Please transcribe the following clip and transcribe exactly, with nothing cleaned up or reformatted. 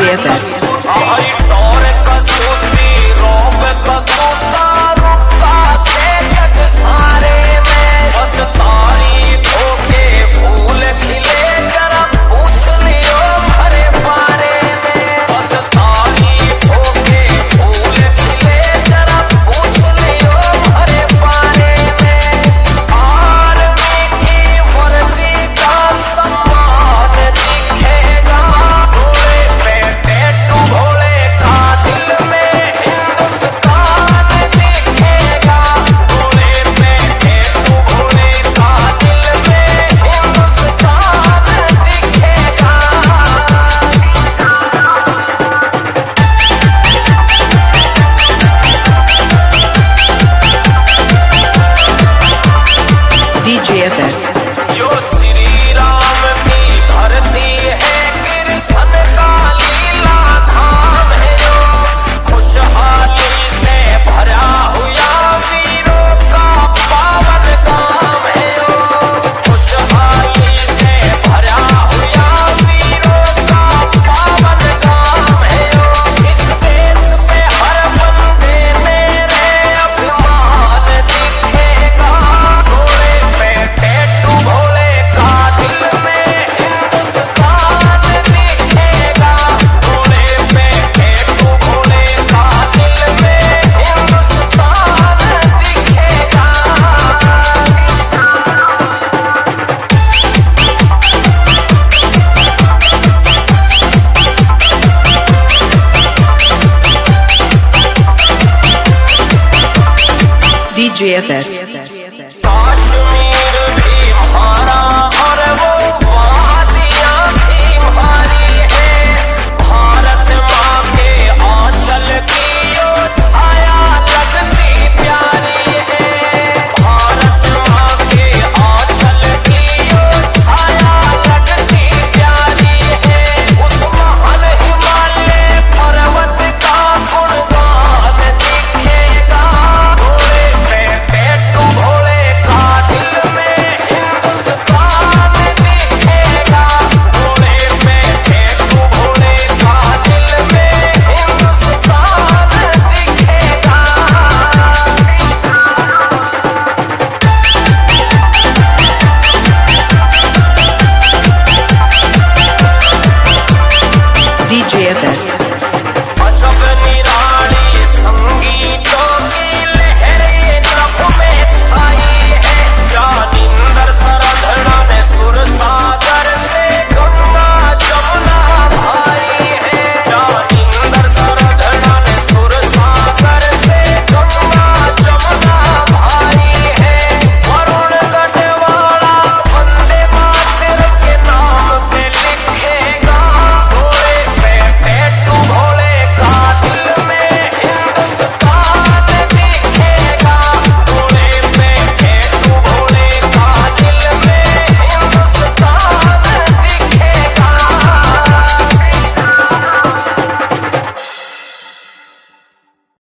F S. D J F S. जो श्री राम की धरती है कृष्ण का लीला धाम है जो खुशहाली से भरा हुआ वीरों का पावन काम है जो खुशहाली से भरा हुआ वीरों का पावन काम है जो इस देश पे हर बंदे मेरे अभिमान दिखेगा घोड़े पे टैटू भोले का दिल में हिंदुस्तान दिखेगा घोड़े पे टैटू भोले का दिल में हिंदुस्तान दिखेगा। D J F S. Kashmir भी हमारा और वो वादियाँ भी हमारी है भारत माँ के आंचल की यो छाया लगती प्यारी है भारत माँ के आंचल की यो छाया लगती प्यारी है उस महान हिमालय पर्वत का गुणगान दिखेगा घोड़े पे टैटू भोले का दिल में हिंदुस्तान दिखेगा घोड़े पे टैटू भोले का दिल में हिंदुस्तान दिखेगा। D J F S.